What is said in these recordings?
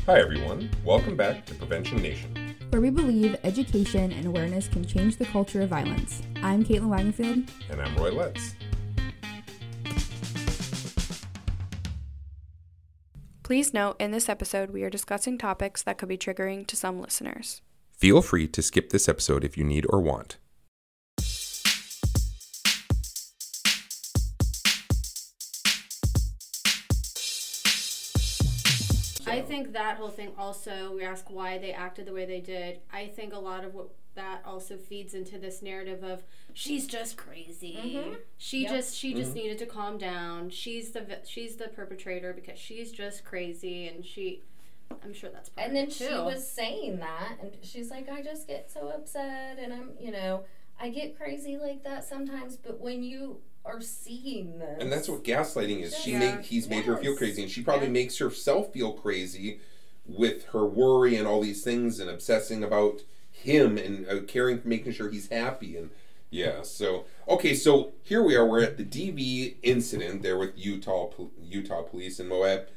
Hi everyone, welcome back to Prevention Nation, where we believe education and awareness can change the culture of violence. I'm Caitlin Wagenfield. And I'm Roy Letts. Please note, in this episode, we are discussing topics that could be triggering to some listeners. Feel free to skip this episode if you need or want. I think that whole thing also, we ask why they acted the way they did. I think a lot of what that also feeds into this narrative of she's just crazy. Mm-hmm. She just needed to calm down. She's the perpetrator because she's just crazy, and I'm sure that's part of it too. And then she was saying that, and she's like, I just get so upset, and I get crazy like that sometimes, but when you are seeing this. And that's what gaslighting is. He's made her feel crazy, and she probably makes herself feel crazy with her worry and all these things and obsessing about him and caring for making sure he's happy. And so here we are. We're at the DV incident there with Utah police and Moab.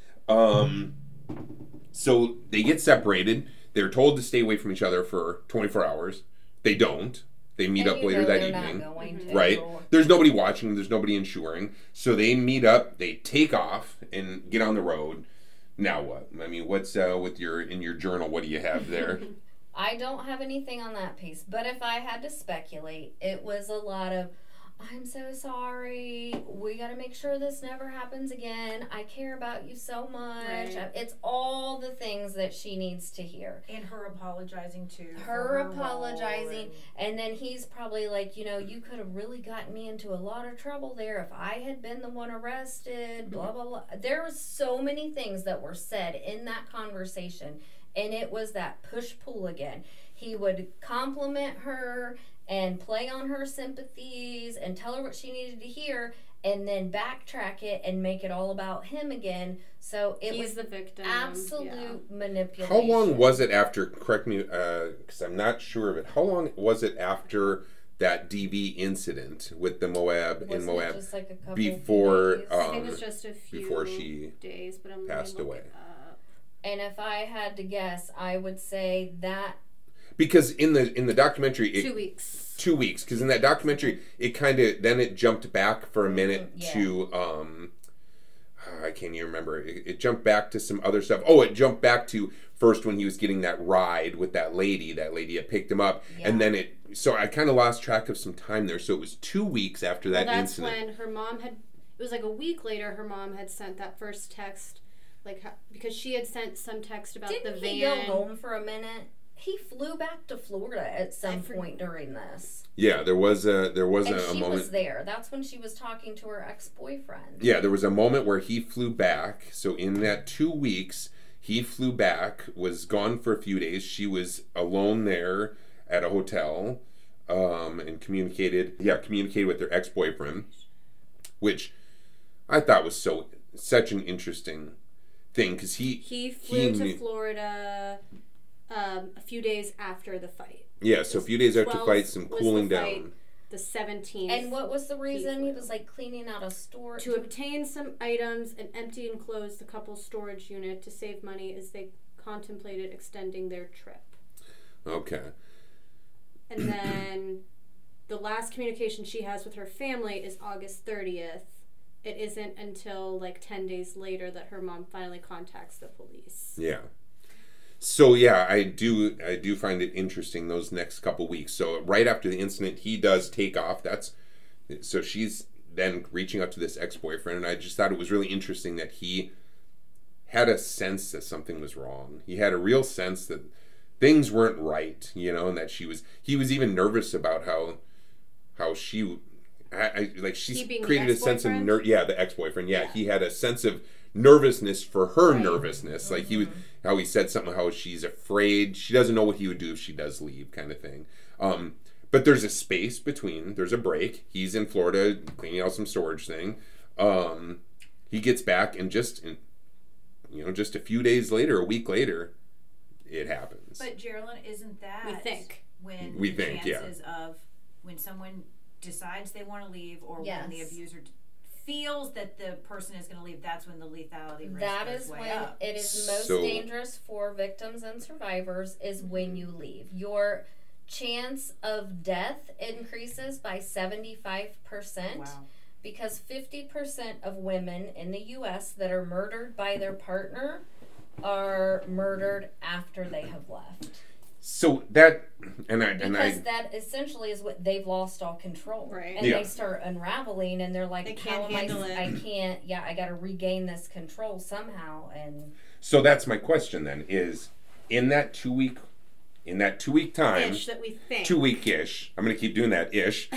So they get separated. They're told to stay away from each other for 24 hours. They don't. They meet up later that evening. Right? There's nobody watching. There's nobody ensuring. So they meet up. They take off and get on the road. Now what? I mean, what's in your journal? What do you have there? I don't have anything on that piece. But if I had to speculate, it was a lot of, I'm so sorry. We got to make sure this never happens again. I care about you so much. Right. It's all the things that she needs to hear. And her apologizing too. Her apologizing. And then he's probably like, you could have really gotten me into a lot of trouble there if I had been the one arrested, blah, blah, blah. There was so many things that were said in that conversation. And it was that push-pull again. He would compliment her and play on her sympathies and tell her what she needed to hear, and then backtrack it and make it all about him again. So he's the victim. Absolute manipulation. How long was it after, correct me, because I'm not sure of it, how long was it after that DV incident with the Moab in Moab just like a couple before days? I think it was just a few before she days, but I'm passed away. And if I had to guess, I would say that. Because in the documentary, 2 weeks. 2 weeks, because in that documentary, it kind of then it jumped back for a minute to I can't even remember. It jumped back to some other stuff. Oh, it jumped back to first when he was getting that ride with that lady. That lady had picked him up, and then so I kind of lost track of some time there. So it was 2 weeks after that incident. That's when her mom had. It was like a week later. Her mom had sent that first text, because she had sent some text about the van. Didn't he go home for a minute? He flew back to Florida at some point during this. Yeah, there was a moment. She was there. That's when she was talking to her ex-boyfriend. Yeah, there was a moment where he flew back. So in that 2 weeks, he flew back, was gone for a few days. She was alone there at a hotel, and communicated with her ex-boyfriend, which I thought was such an interesting thing, because he flew to Florida a few days after the fight. Yeah, so a few days after the fight, some cooling down. The 17th. And what was the reason? He was cleaning out a storage. To obtain some items and empty and close the couple's storage unit to save money as they contemplated extending their trip. Okay. And then the last communication she has with her family is August 30th. It isn't until 10 days later that her mom finally contacts the police. Yeah. So I do find it interesting those next couple weeks. So right after the incident, he does take off. So she's then reaching out to this ex-boyfriend, and I just thought it was really interesting that he had a sense that something was wrong. He had a real sense that things weren't right, and that he was even nervous about how she she's created a sense of the ex-boyfriend. Yeah, he had a sense of nervousness for her nervousness. He was how he said something how she's afraid, she doesn't know what he would do if she does leave, kind of thing. But there's a space between, there's a break. He's in Florida cleaning out some storage thing. He gets back, and just a few days later, a week later, it happens. But Geraldine, isn't that we think chances of when someone decides they want to leave, or when the abuser feels that the person is going to leave, that's when the lethality risk That goes is way when up. it is most So- dangerous for victims and survivors is when you leave. Your chance of death increases by 75%. Wow. Because 50% of women in the U.S. that are murdered by their partner are murdered after they have left. So that, Because that essentially is what they've lost all control. Right. And Yeah. they start unraveling and they're like, They how can't am handle it. I can't, I got to regain this control somehow. And so that's my question then, is in that 2 week time, Ish that we think. 2 week-ish, I'm going to keep doing that ish,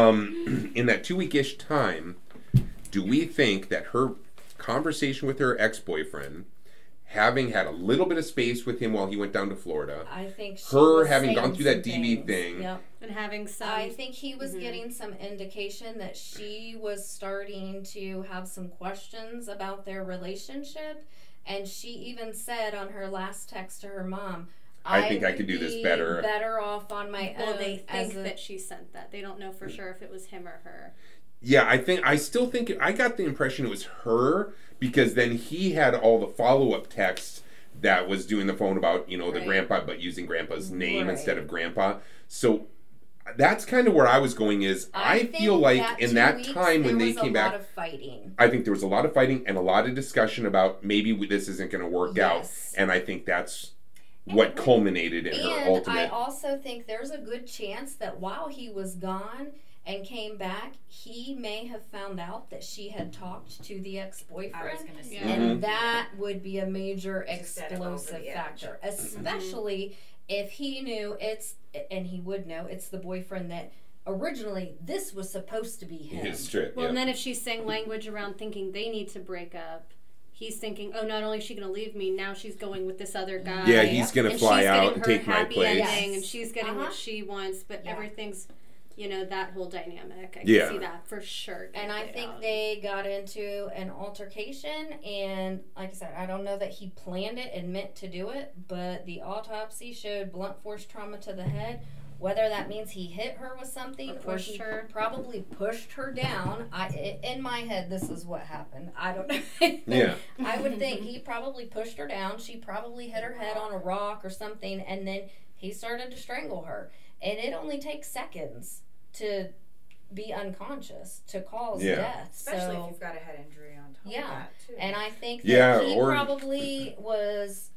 in that 2 week-ish time, do we think that her conversation with her ex-boyfriend, having had a little bit of space with him while he went down to Florida, I think she her was having saying gone through some that DV things. thing, Yep. And having some. I think he was getting some indication that she was starting to have some questions about their relationship. And she even said on her last text to her mom, I think I would could do this be better. better off on my own. Well, they as think a- that she sent that. They don't know for sure if it was him or her. yeah, I still think, I got the impression it was her, because then he had all the follow-up texts that was doing the phone about, the Right. grandpa, but using grandpa's name Right. instead of grandpa. So that's kind of where I was going is, I think feel like that in 2 that weeks, time when they there was came a back, lot of fighting. I think there was a lot of fighting and a lot of discussion about maybe this isn't going to work Yes. out. And I think that's what culminated in her And I ultimate. also think there's a good chance that while he was gone and came back, he may have found out that she had talked to the I was ex-boyfriend. going to say. Yeah. And that would be a major To set him over explosive the edge. factor, especially if he knew and he would know it's the boyfriend that originally this was supposed to be him. His trip, Well, yeah. and then if she's saying language around thinking they need to break up, he's thinking, oh, not only is she going to leave me, now she's going with this other guy. Yeah, he's going to and fly she's out getting and her take my happy place. ending, Yes. and she's getting Uh-huh. what she wants, but Yeah. everything's, that whole dynamic. I Yeah. can see that for sure. And I think they got into an altercation, and like I said, I don't know that he planned it and meant to do it, but the autopsy showed blunt force trauma to the head. Whether that means he hit her with something Or or pushed he her. probably pushed her down. In my head, this is what happened. I don't know. Yeah. I would think he probably pushed her down. She probably hit her head on a rock or something, and then he started to strangle her. And it only takes seconds to be unconscious to cause Yeah. death. Especially so, if you've got a head injury on top Yeah. of that, too. and I think that Yeah, he or- probably was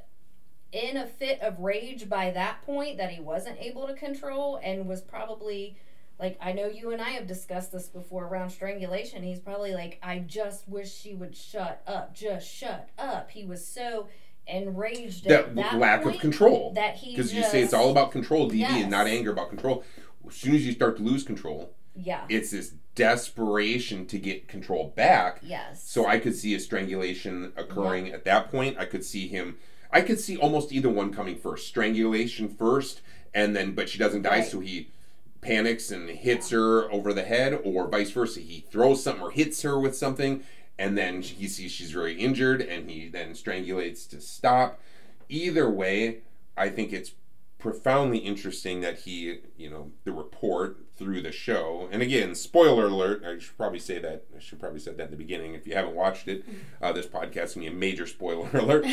in a fit of rage by that point that he wasn't able to control, and was probably like, I know you and I have discussed this before around strangulation. He's probably like, I just wish she would shut up. Just shut up. He was so enraged at that lack point of control. that he Because you say it's all about control, DV, Yes. and not anger, about control. As soon as you start to lose control, Yeah. it's this desperation to get control back. Yes. So I could see a strangulation occurring at that point. I could see almost either one coming first. Strangulation first, and then, but she doesn't die, Right. so he panics and hits her over the head, or vice versa. He throws something or hits her with something, and then he sees she's very injured, and he then strangulates to stop. Either way, I think it's profoundly interesting that he, the report through the show, and again, spoiler alert, I should probably say that in the beginning. If you haven't watched it, this podcast is going to be a major spoiler alert.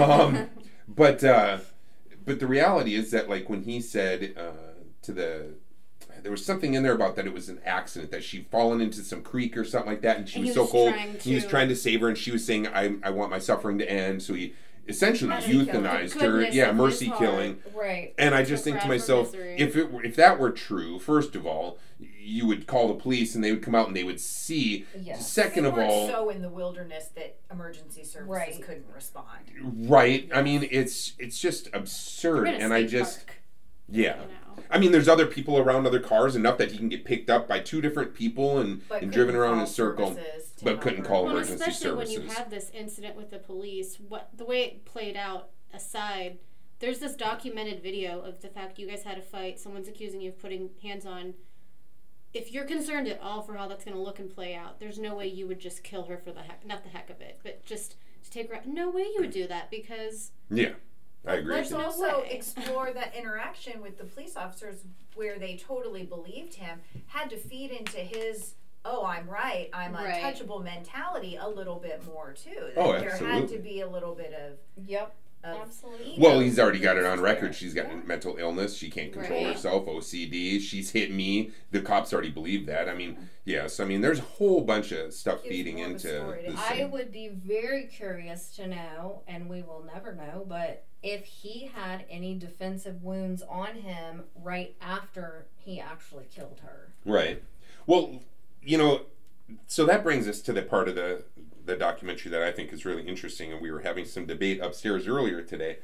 But the reality is that, like, when he said there was something in there about that it was an accident, that she'd fallen into some creek or something like that, and she And was he so was cold. trying He was to- trying to save her, and she was saying, I want my suffering to end. So he essentially Mercy killing. euthanized The her. goodness Yeah, of mercy his heart. killing. Right. And I just To think to forever myself, misery. if that were true, first of all, you would call the police and they would come out and they would see. Yes. Second They of weren't all, so in the wilderness that emergency services Right. couldn't respond. right? I mean, it's just absurd, We're in a and I state just park, yeah. you know. I mean, there's other people around other cars enough that he can get picked up by two different people and But driven couldn't around in call a circle. services to but help couldn't her. call Well, emergency especially when you services. have this incident with the police, the way it played out aside, there's this documented video of the fact you guys had a fight, someone's accusing you of putting hands on. If you're concerned at all for how that's going to look and play out, there's no way you would just kill her for not the heck of it, but just to take her out. No way you would do that, because Yeah, I agree. Let's No also way. explore that interaction with the police officers where they totally believed him, had to feed into his oh, I'm right, I'm Right. untouchable mentality a little bit more too. That Oh, there had absolutely. to be a little bit of Absolutely. Well, he's already got it on There. record. She's got mental illness. She can't control Right. herself. OCD. She's hit me. The cops already believe that. I mean, yes. I mean, there's a whole bunch of stuff Gives feeding more of a into story to this. I would be very curious to know, and we will never know, but if he had any defensive wounds on him right after he actually killed her. Right. Well, you know, so that brings us to the part of the documentary that I think is really interesting, and we were having some debate upstairs earlier today.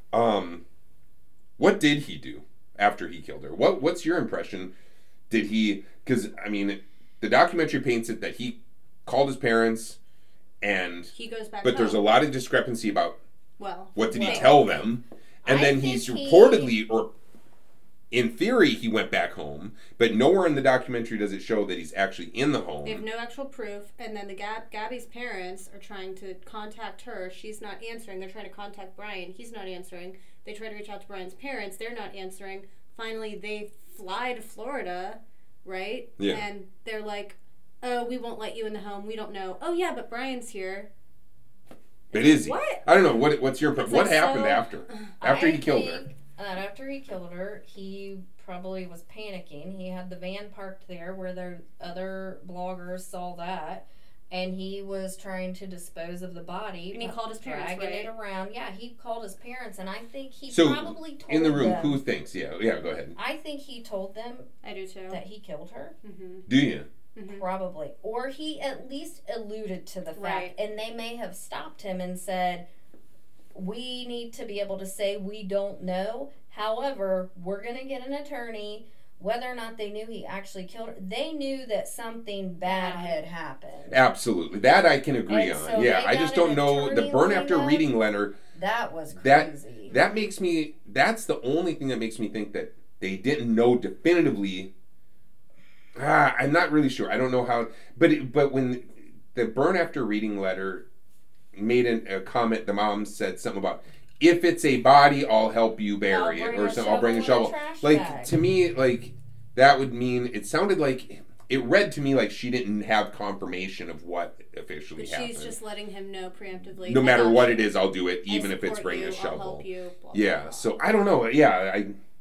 What did he do after he killed her? What's your impression? Did he? Because I mean, the documentary paints it that he called his parents, and He goes back but there's a home. lot of discrepancy about Well, what did he right. tell them, and I then think he's he- reportedly or. In theory, he went back home, but nowhere in the documentary does it show that he's actually in the home. They have no actual proof, and then Gabby's parents are trying to contact her. She's not answering. They're trying to contact Brian. He's not answering. They try to reach out to Brian's parents. They're not answering. Finally, they fly to Florida, right? Yeah. And they're like, "Oh, we won't let you in the home. We don't know." "Oh yeah, but Brian's here." But is he? What? I don't know. What's your impression? It's What like happened so- after he killed her? I think that after he killed her, he probably was panicking. He had the van parked there where the other bloggers saw that, and he was trying to dispose of the body. And he called his parents, dragging right? it around. Yeah, he called his parents, and I think he So, probably told In the room, them. who thinks? Yeah, go ahead. I think he told them I do too. that he killed her. Mm-hmm. Do you? Mm-hmm. Probably. Or he at least alluded to the fact. Right. And they may have stopped him and said, we need to be able to say we don't know. However, we're going to get an attorney. Whether or not they knew he actually killed her, they knew that something bad had happened. Absolutely. That I can agree And on. so Yeah, they I just got don't an know. The attorney burn lined after up. reading letter, That was That- crazy. that makes me, that's the only thing that makes me think that they didn't know definitively. I'm not really sure. I don't know how, but when the burn after reading letter made a comment, the mom said something about, if it's a body, I'll help you bury it, or something. I'll bring a shovel. trash Like, bag. to me, like, that would mean, it sounded like, it read to me like she didn't have confirmation of what officially But happened. she's just letting him know preemptively. No matter "I got what you. it is, I'll do it, I even if it's support bringing you. a shovel. I'll help you. Blah, blah, Yeah, blah. so I don't know. Yeah,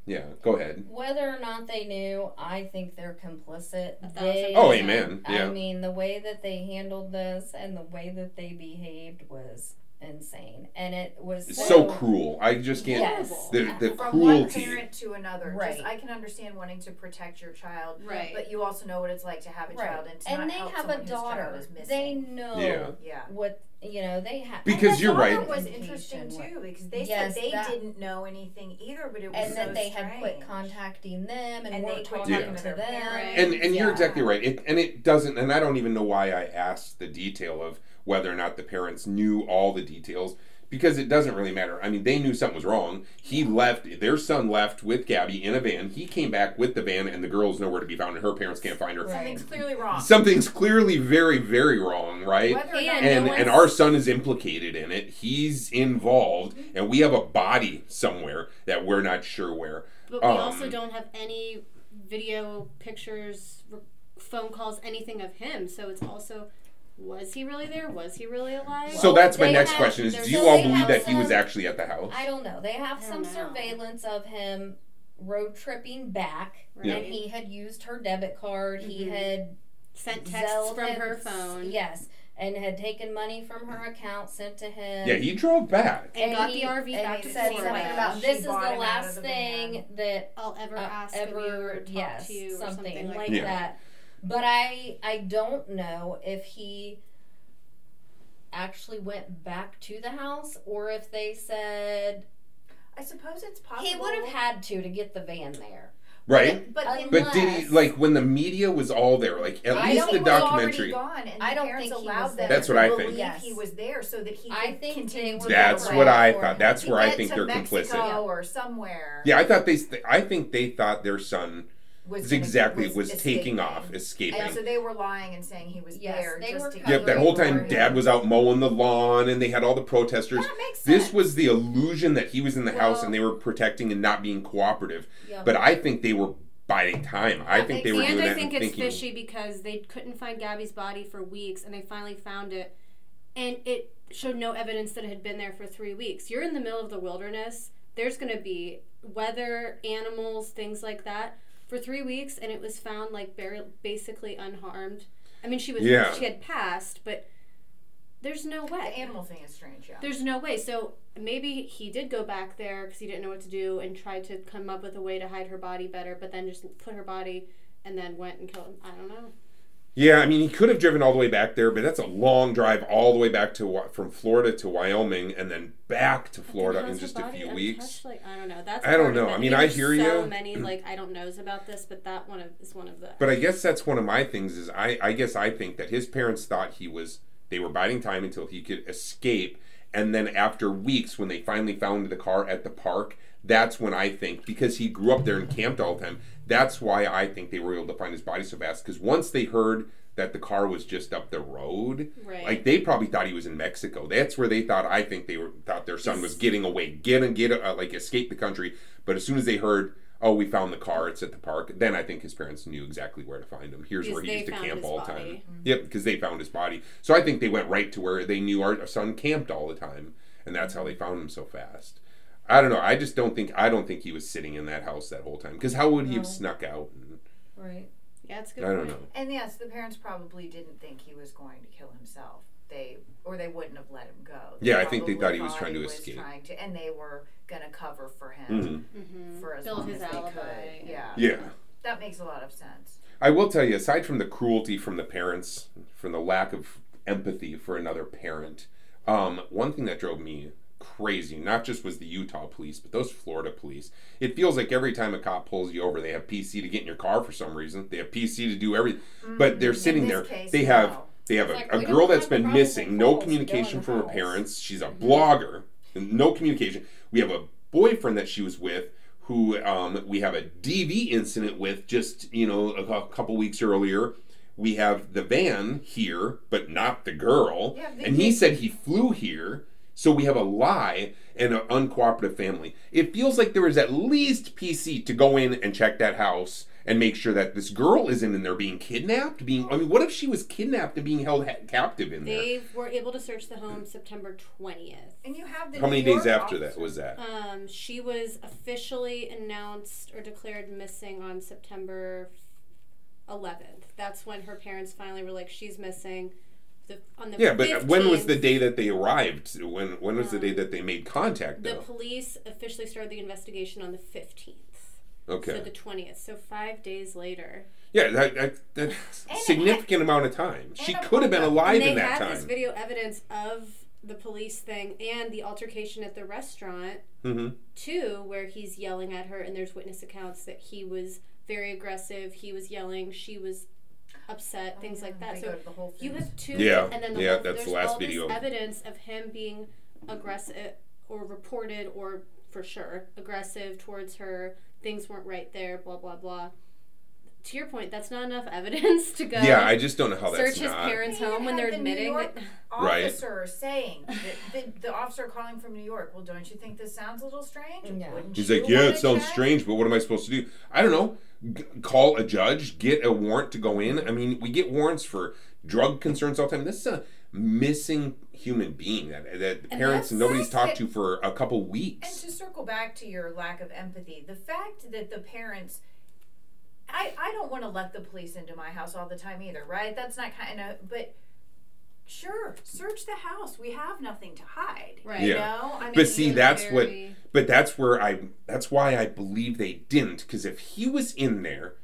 go ahead. Whether or not they knew, I think they're complicit. 1,000%. They, Oh, amen. Yeah. I mean, the way that they handled this and the way that they behaved was insane, and it was It's so cruel. I just can't. Yes. The From one cruelty. parent to another. Right. Just, I can understand wanting to protect your child, Right. but you also know what it's like to have a child and to And not they help have someone a whose child daughter. is They missing. know Yeah. Yeah. what they have. Because And the you're daughter right. was interesting too because they Yes, said they that- didn't know anything either, but it was And so that they had quit strange. contacting them and And they weren't quit talking talking to to their them. parents. And you're Yeah. exactly right. It doesn't. And I don't even know why I asked the detail of whether or not the parents knew all the details. Because it doesn't really matter. I mean, they knew something was wrong. He left. Their son left with Gabby in a van. He came back with the van, and the girl's nowhere to be found, and her parents can't find her. Right. Something's clearly wrong. Something's clearly very, very wrong, right? Whether or not And And our son is implicated in it. He's involved, and we have a body somewhere that we're not sure where. But we also don't have any video, pictures, phone calls, anything of him. So it's also, was he really there? Was he really alive? So that's my they next have- question: is there's- do you so all they believe have that he was some- actually at the house? I don't know. They have I some don't know. surveillance of him road tripping back, Yeah. and he had used her debit card. He Mhm. had Sent texts Zelled from him- her phone. Yes, and had taken money from her account sent to him. Yeah, he drove back. And got he- the RV and back he to said Florida. something about She this is the bought him out of last the thing van. that I'll ever ask of you or talk yes, to you or something like Yeah. that. But I don't know if he actually went back to the house or if they said I suppose it's possible. he would have had to get the van there. Right? But in But did he, Unless- like, when the media was all there, like, at I least don't the think he was documentary. Gone, and I the don't parents think he allowed was them there. That's to what I believe think. Yes. he was there so that he I could think continue they to were That's there what I for thought. him. That's to where I get think to they're Mexico complicit. or somewhere. Yeah, I think they thought their son was taking off, escaping. And so they were lying and saying he was Yes, there they just were to covering Yep, that whole time for Dad him. was out mowing the lawn, and they had all the protesters. That makes This sense. was the illusion that he was in the house Well- and they were protecting and not being cooperative. Yep. But I think they were biding time. I think they were doing and that. I think it's thinking, fishy because they couldn't find Gabby's body for weeks, and they finally found it, and it showed no evidence that it had been there for 3 weeks. You're in the middle of the wilderness. There's going to be weather, animals, things like that for 3 weeks, and it was found like basically unharmed. I mean, she had passed, but there's no way. The animal thing is strange, yeah. There's no way. So maybe he did go back there because he didn't know what to do and tried to come up with a way to hide her body better, but then just put her body and then went and killed him. I don't know. Yeah, I mean, he could have driven all the way back there, but that's a long drive all the way back from Florida to Wyoming and then back to Florida in just a few weeks. I don't know. That's I don't know. I mean, I hear you. So many I don't knows about this, but that is one of the. But I guess that's one of my things. Is I guess I think that his parents thought they were biding time until he could escape, and then after weeks, when they finally found the car at the park, that's when I think, because he grew up there and camped all the time, that's why I think they were able to find his body so fast. Because once they heard that the car was just up the road, like they probably thought he was in Mexico. That's where they thought. I think they thought their son was getting away, escape the country. But as soon as they heard, oh, we found the car, it's at the park, then I think his parents knew exactly where to find him. Here's where he used to camp all the time. Mm-hmm. Yep, because they found his body. So I think they went right to where they knew our son camped all the time, and that's how they found him so fast. I don't know. I don't think he was sitting in that house that whole time. Because how would he have snuck out? Right. Yeah, it's a good I don't know. And yes, the parents probably didn't think he was going to kill himself. They wouldn't have let him go. I think they thought he was trying to escape. And they were going to cover for him for as long as they could. Yeah. That makes a lot of sense. I will tell you, aside from the cruelty from the parents, from the lack of empathy for another parent, one thing that drove me crazy, not just was the Utah police, but those Florida police. It feels like every time a cop pulls you over, they have PC to get in your car for some reason. They have PC to do everything. But they're sitting there. They have a girl that's been missing, no communication from her parents. She's a blogger, no communication. We have a boyfriend that she was with who we have a DV incident with just, a couple weeks earlier. We have the van here, but not the girl. Yeah, and he said he flew here. So we have a lie and an uncooperative family. It feels like there was at least PC to go in and check that house and make sure that this girl isn't in there being kidnapped. What if she was kidnapped and being held captive in there? They were able to search the home September 20th. And you have the How many days after that was that? She was officially announced or declared missing on September 11th. That's when her parents finally were like, she's missing. On the 15th, but when was the day that they arrived? When was the day that they made contact, though? The police officially started the investigation on the 15th. Okay. So the 20th. So 5 days later. Yeah, that's a significant amount of time. She could have been alive in that time. They had this video evidence of the police thing and the altercation at the restaurant, too, where he's yelling at her, and there's witness accounts that he was very aggressive, he was yelling, she was upset, things like that. So you have two, and then that's the last video. There's evidence of him being aggressive, or reported, or for sure aggressive towards her. Things weren't right there. Blah blah blah. To your point, that's not enough evidence to go. Yeah, I just don't know how that's search his parents' home when they're admitting that. Officer saying the officer calling from New York. Well, don't you think this sounds a little strange? Yeah. He's like, yeah, it sounds strange, but what am I supposed to do? I don't know. Call a judge, get a warrant to go in. I mean, we get warrants for drug concerns all the time. This is a missing human being that parents and nobody's talked to for a couple weeks. And to circle back to your lack of empathy, the fact that the parents, I don't want to let the police into my house all the time either, right? That's not kind of, but sure, search the house. We have nothing to hide, right? Yeah. You know? I mean, but see, that's why I believe they didn't. Because if he was in there,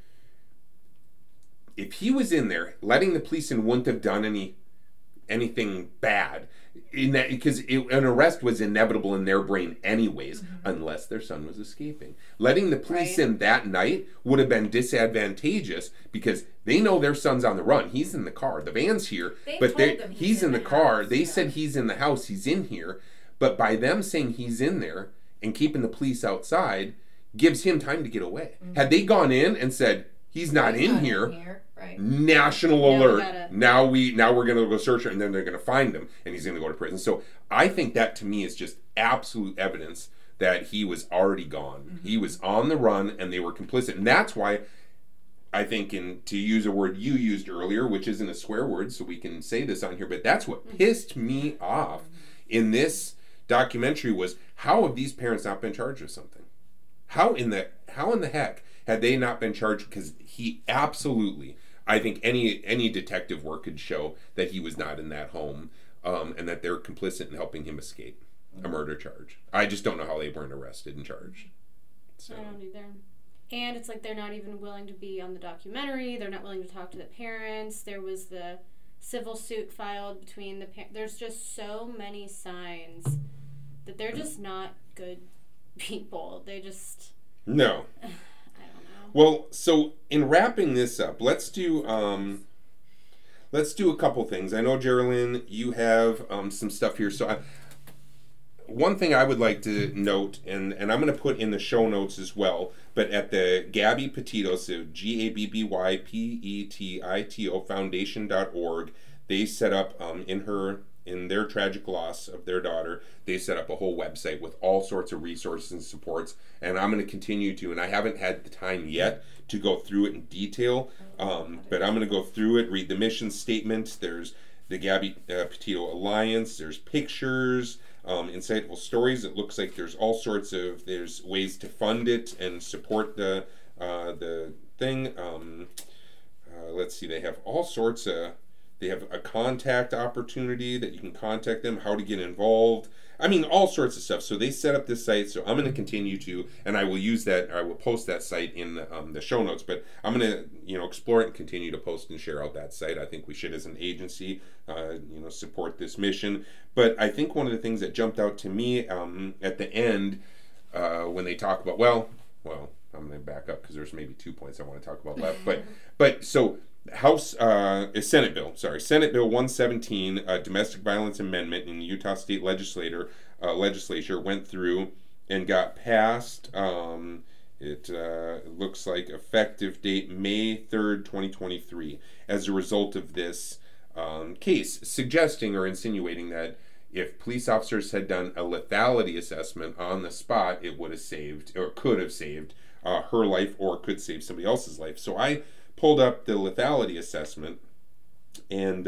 letting the police in wouldn't have done anything bad. In that, because an arrest was inevitable in their brain anyways, unless their son was escaping. Letting the police in that night would have been disadvantageous because they know their son's on the run. He's in the car. The van's here, he's in the car. They said he's in the house. He's in here. But by them saying he's in there and keeping the police outside gives him time to get away. Had they gone in and said, he's not in here. Right. National alert. Now we're going to go search her, and then they're going to find him, and he's going to go to prison. So I think that to me is just absolute evidence that he was already gone. He was on the run, and they were complicit. And that's why I think, to use a word you used earlier, which isn't a swear word, so we can say this on here, but that's what pissed me off in this documentary was, how have these parents not been charged with something? How in the heck had they not been charged? Because he absolutely, I think any detective work could show that he was not in that home, and that they're complicit in helping him escape a murder charge. I just don't know how they weren't arrested and charged. So. I don't either. And it's like they're not even willing to be on the documentary. They're not willing to talk to the parents. There was the civil suit filed between the parents. There's just so many signs that they're just not good people. They just... No. I don't know. Well, so in wrapping this up, let's do a couple things. I know, Geraldine, you have some stuff here. So one thing I would like to note, and I'm going to put in the show notes as well, but at the Gabby Petito, so GABBYPETITO Foundation.org, they set up in their tragic loss of their daughter, they set up a whole website with all sorts of resources and supports, and I'm going to continue to, and I haven't had the time yet to go through it in detail, but I'm going to go through it, read the mission statement. There's the Gabby Petito Alliance, there's pictures, insightful stories. It looks like there's all sorts of, there's ways to fund it and support the thing. Let's see, they have all sorts of, they have a contact opportunity that you can contact them, how to get involved. I mean, all sorts of stuff. So they set up this site, so I'm going to continue to, and I will use that, I will post that site in the show notes, but I'm going to, explore it and continue to post and share out that site. I think we should, as an agency, support this mission. But I think one of the things that jumped out to me at the end, when they talk about, well, I'm going to back up because there's maybe 2 points I want to talk about left. But so Senate Bill 117, Domestic Violence Amendment in the Utah State Legislature went through and got passed. It looks like effective date May 3rd, 2023, as a result of this case, suggesting or insinuating that if police officers had done a lethality assessment on the spot, it would have saved, or could have saved, her life, or could save somebody else's life. So I pulled up the lethality assessment, and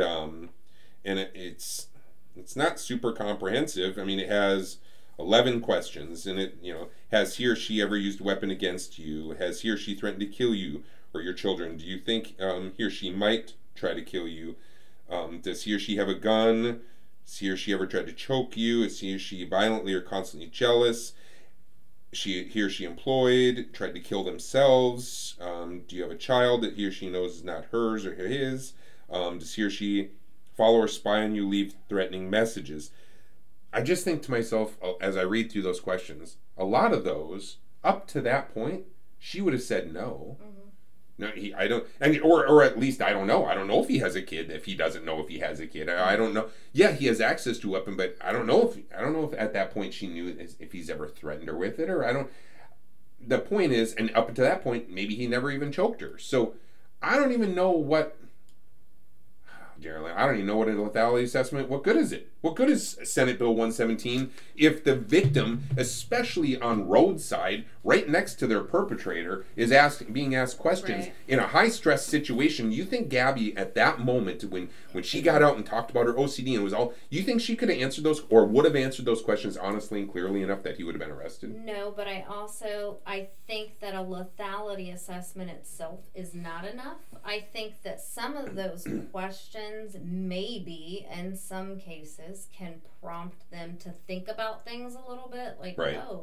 it's not super comprehensive. I mean, it has 11 questions, and it has he or she ever used a weapon against you? Has he or she threatened to kill you or your children? Do you think he or she might try to kill you? Does he or she have a gun? Has he or she ever tried to choke you? Is he or she violently or constantly jealous? He or she employed, tried to kill themselves? Do you have a child that he or she knows is not hers or his? Does he or she follow or spy on you, leave threatening messages? I just think to myself, as I read through those questions, a lot of those, up to that point, she would have said no. Mm-hmm. No, I don't, or at least I don't know. I don't know if he has a kid. If he doesn't know if he has a kid, I don't know. Yeah, he has access to a weapon, but I don't know if at that point she knew if he's ever threatened her with it, or I don't. The point is, and up until that point, maybe he never even choked her. So I don't even know what. Geraldine, I don't even know what a lethality assessment. What good is it? What good is Senate Bill 117 if the victim, especially on roadside, right next to their perpetrator, is being asked questions in a high stress situation? You think Gabby at that moment, when she got out and talked about her OCD and was all, you think she could have answered those, or would have answered those questions honestly and clearly enough that he would have been arrested? No, but I think that a lethality assessment itself is not enough. I think that some of those questions maybe in some cases can prompt them to think about things a little bit, like,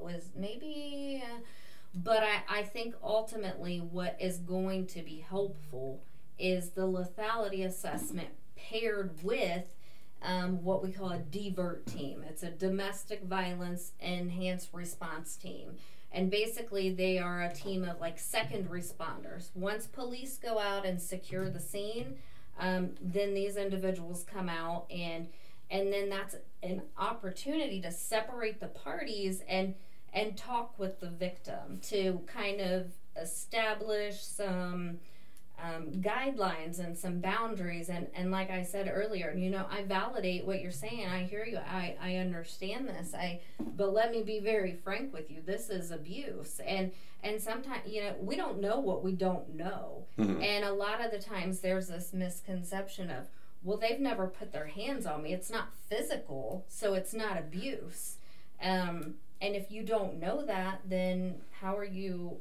but I think ultimately what is going to be helpful is the lethality assessment paired with what we call a DVERT team. It's a domestic violence enhanced response team. And basically they are a team of like second responders. Once police go out and secure the scene, then these individuals come out and then that's an opportunity to separate the parties and talk with the victim to kind of establish some guidelines and some boundaries. And like I said earlier, you know, I validate what you're saying. I hear you. I understand this. But let me be very frank with you. This is abuse. And sometimes, you know, we don't know what we don't know. Mm-hmm. And a lot of the times there's this misconception of, well, they've never put their hands on me. It's not physical, so it's not abuse. And if you don't know that, then how are you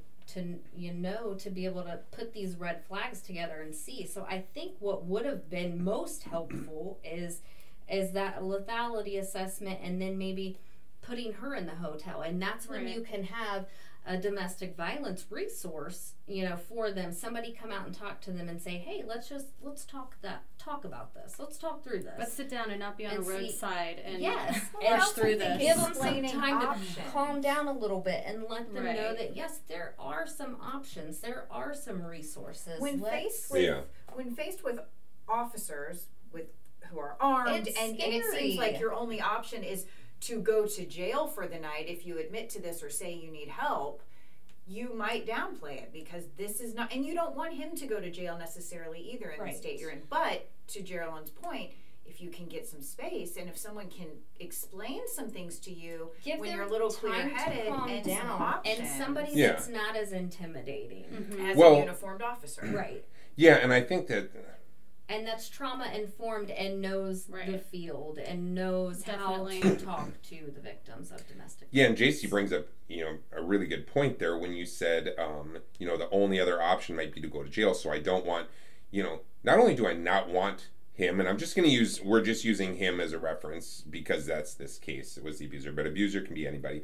to be able to put these red flags together and see? So I think what would have been most helpful is that lethality assessment, and then maybe putting her in the hotel. And that's when you can have a domestic violence resource, you know, for them. Somebody come out and talk to them and say, hey, let's talk about this. Let's talk through this. Let's sit down and not be on a roadside and edge through this. Give them some time to calm down a little bit and let them know that, yes, there are some options. There are some resources. When faced with officers who are armed, and it seems like your only option is to go to jail for the night if you admit to this or say you need help, you might downplay it because this is not, and you don't want him to go to jail necessarily either in the state you're in. But to Geraldine's point, if you can get some space and if someone can explain some things to you when you're a little clear-headed and down, some options, and somebody that's not as intimidating as a uniformed officer. Right. Yeah, and I think that... And that's trauma informed and knows the field and knows how to talk to the victims of domestic violence. Yeah, and JC brings up, you know, a really good point there when you said, you know, the only other option might be to go to jail. So I don't want, you know, not only do I not want him, and I'm just going to we're just using him as a reference because that's this case. It was the abuser, but abuser can be anybody.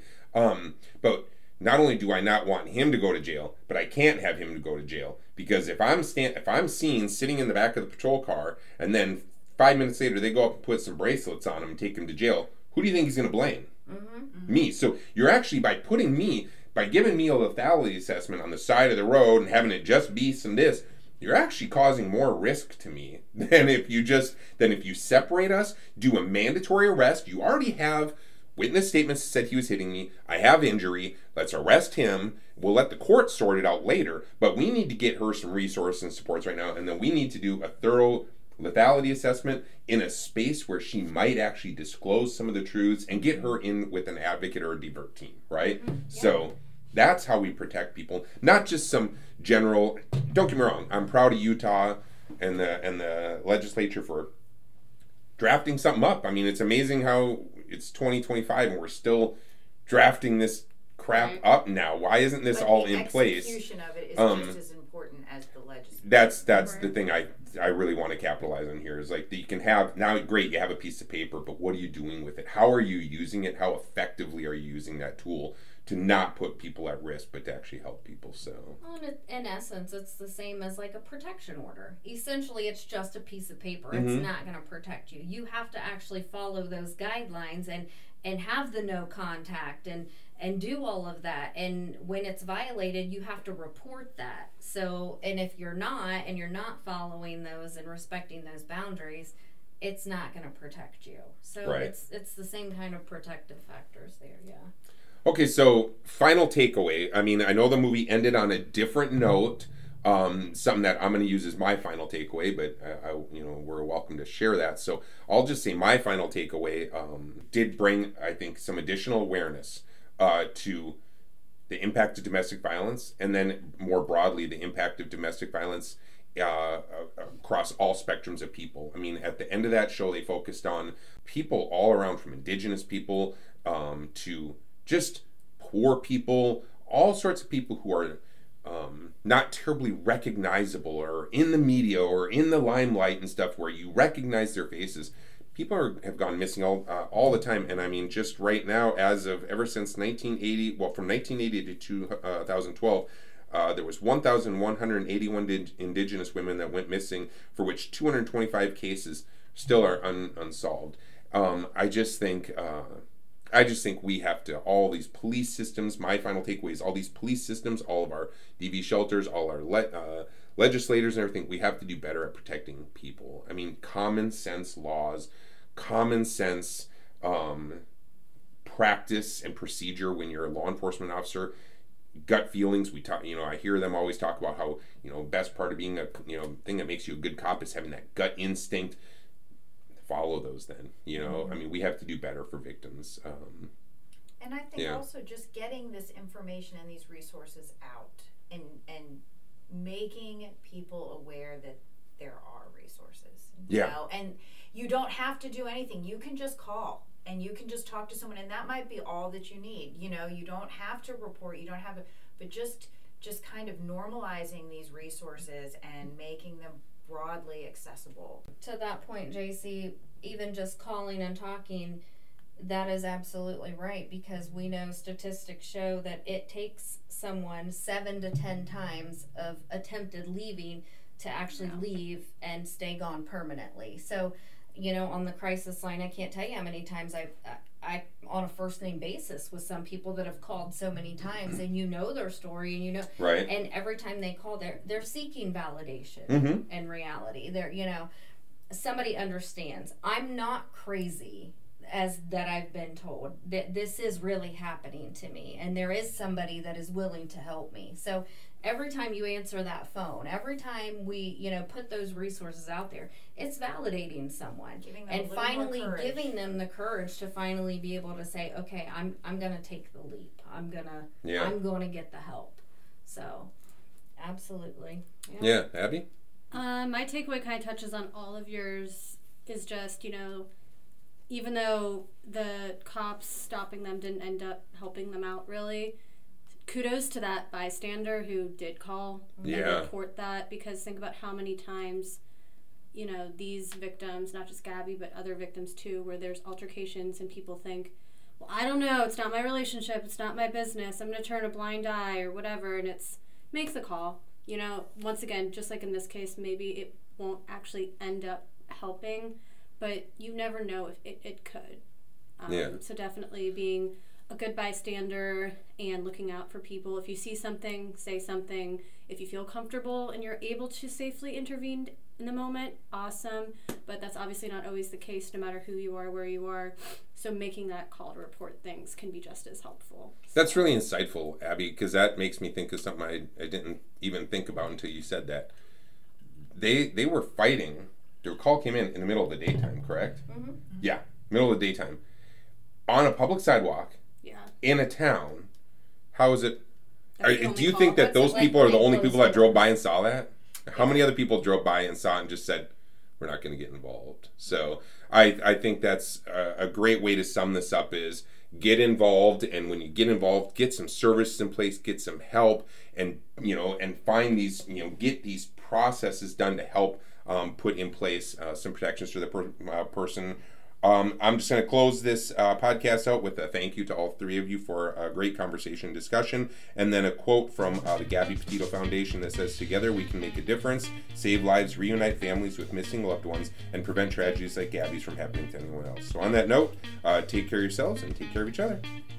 But not only do I not want him to go to jail, but I can't have him to go to jail because if I'm seen sitting in the back of the patrol car and then 5 minutes later they go up and put some bracelets on him and take him to jail, who do you think he's going to blame? Mm-hmm. Me. So you're actually by giving me a lethality assessment on the side of the road and having it just be some this, you're actually causing more risk to me than if you separate us, do a mandatory arrest. You already have witness statements that said he was hitting me. I have injury. Let's arrest him. We'll let the court sort it out later. But we need to get her some resources and supports right now. And then we need to do a thorough lethality assessment in a space where she might actually disclose some of the truths and get her in with an advocate or a divert team, right? Mm-hmm. Yeah. So that's how we protect people. Not just some general... Don't get me wrong. I'm proud of Utah and the legislature for drafting something up. I mean, it's amazing how it's 2025 and we're still drafting this crap up now. Why isn't this all in place? The execution of it is just as important as the legislation. That's the thing I really want to capitalize on here is like that you can have now. Great, you have a piece of paper, but what are you doing with it? How are you using it? How effectively are you using that tool to not put people at risk, but to actually help people? So, well, in essence, it's the same as like a protection order. Essentially, it's just a piece of paper. Mm-hmm. It's not going to protect you. You have to actually follow those guidelines and have the no contact and do all of that. And when it's violated, you have to report that. So, and if you're not following those and respecting those boundaries, it's not going to protect you. So it's the same kind of protective factors there, yeah. Okay, so final takeaway. I mean, I know the movie ended on a different note, something that I'm going to use as my final takeaway, but we're welcome to share that. So I'll just say my final takeaway did bring, I think, some additional awareness to the impact of domestic violence, and then more broadly, the impact of domestic violence across all spectrums of people. I mean, at the end of that show, they focused on people all around, from indigenous people to just poor people, all sorts of people who are not terribly recognizable or in the media or in the limelight and stuff where you recognize their faces. People have gone missing all the time. And I mean, just right now, ever since 1980, well, from 1980 to 2012, there was 1,181 indigenous women that went missing, for which 225 cases still are unsolved. I just think we have to, all these police systems, my final takeaway is all these police systems, all of our DV shelters, all our legislators and everything, we have to do better at protecting people. I mean, common sense laws, common sense practice and procedure when you're a law enforcement officer gut feelings. We talk, I hear them always talk about how, best part of being a, thing that makes you a good cop is having that gut instinct. Follow those then, I mean, we have to do better for victims. And I think also just getting this information and these resources out and making people aware that there are resources, and you don't have to do anything. You can just call and you can just talk to someone, and that might be all that you need. You don't have to report, you don't have but just kind of normalizing these resources and making them broadly accessible. To that point, JC, even just calling and talking, that is absolutely right, because we know statistics show that it takes someone 7 to 10 times of attempted leaving to actually leave and stay gone permanently. So, on the crisis line, I can't tell you how many times I on a first name basis with some people that have called so many times, and their story, and right. And every time they call, they're seeking validation. Mm-hmm. In reality, they're somebody understands. I'm not crazy, as that I've been told, that this is really happening to me, and there is somebody that is willing to help me. So every time you answer that phone, every time we put those resources out there, it's validating someone and finally giving them the courage to finally be able to say, okay, I'm gonna take the leap, I'm gonna get the help. So absolutely. Yeah, Abby? My takeaway kind of touches on all of yours, is just even though the cops stopping them didn't end up helping them out really, kudos to that bystander who did call and report that, because think about how many times, these victims, not just Gabby, but other victims too, where there's altercations and people think, well, I don't know, it's not my relationship, it's not my business, I'm going to turn a blind eye or whatever, and make the call. Once again, just like in this case, maybe it won't actually end up helping, but you never know if it could. So definitely being a good bystander and looking out for people. If you see something, say something. If you feel comfortable and you're able to safely intervene in the moment, awesome. But that's obviously not always the case, no matter who you are, where you are. So making that call to report things can be just as helpful. That's really insightful, Abby, because that makes me think of something I didn't even think about until you said that. They were fighting. Their call came in the middle of the daytime, correct? Mm-hmm. Yeah, middle of the daytime. On a public sidewalk, in a town. How is it? Do you think that those people are the only people that drove by and saw that? How many other people drove by and saw it and just said, we're not going to get involved? So I think that's a great way to sum this up, is get involved, and when you get involved, get some services in place, get some help, and and find these, get these processes done to help put in place some protections for the person. I'm just going to close this podcast out with a thank you to all three of you for a great conversation and discussion, and then a quote from the Gabby Petito Foundation that says, "Together we can make a difference, save lives, reunite families with missing loved ones, and prevent tragedies like Gabby's from happening to anyone else." So on that note, take care of yourselves and take care of each other.